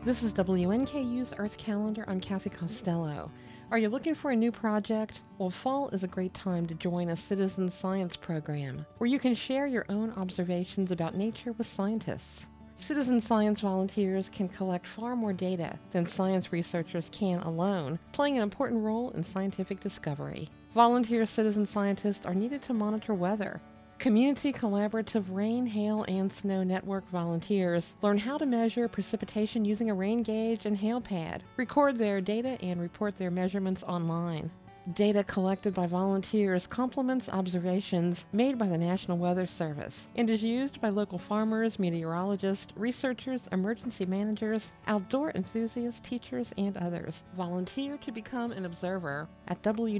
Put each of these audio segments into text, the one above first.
This is WNKU's Earth Calendar. I'm Kathy Costello. Are you looking for a new project? Well, fall is a great time to join a citizen science program where you can share your own observations about nature with scientists. Citizen science volunteers can collect far more data than science researchers can alone, playing an important role in scientific discovery. Volunteer citizen scientists are needed to monitor weather. Community collaborative rain, hail, and snow network volunteers learn how to measure precipitation using a rain gauge and hail pad, record their data, and report their measurements online. Data collected by volunteers complements observations made by the National Weather Service and is used by local farmers, meteorologists, researchers, emergency managers, outdoor enthusiasts, teachers, and others. Volunteer to become an observer at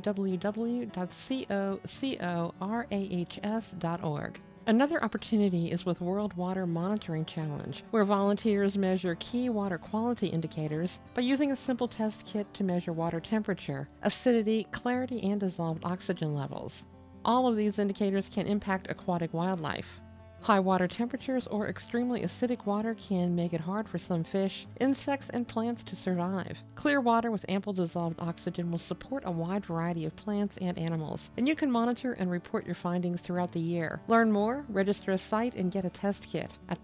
www.cocorahs.org. Another opportunity is with World Water Monitoring Challenge, where volunteers measure key water quality indicators by using a simple test kit to measure water temperature, acidity, clarity, and dissolved oxygen levels. All of these indicators can impact aquatic wildlife. High water temperatures or extremely acidic water can make it hard for some fish, insects, and plants to survive. Clear water with ample dissolved oxygen will support a wide variety of plants and animals, and you can monitor and report your findings throughout the year. Learn more, register a site, and get a test kit at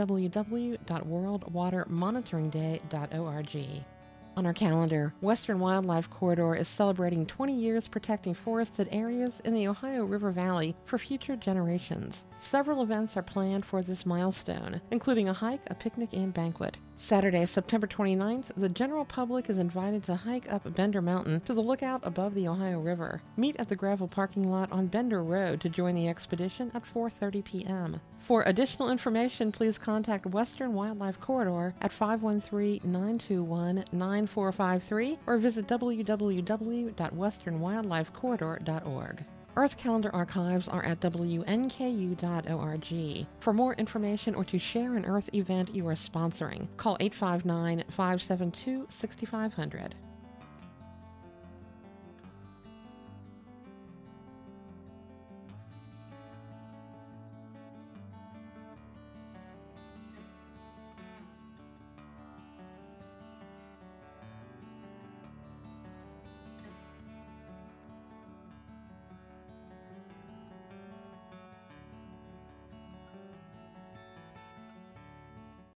www.worldwatermonitoringday.org. On our calendar, Western Wildlife Corridor is celebrating 20 years protecting forested areas in the Ohio River Valley for future generations. Several events are planned for this milestone, including a hike, a picnic, and banquet. Saturday, September 29th, the general public is invited to hike up Bender Mountain to the lookout above the Ohio River. Meet at the gravel parking lot on Bender Road to join the expedition at 4:30 p.m. For additional information, please contact Western Wildlife Corridor at 513-921-9453 or visit www.westernwildlifecorridor.org. Earth Calendar archives are at WNKU.org. For more information or to share an Earth event you are sponsoring, call 859-572-6500.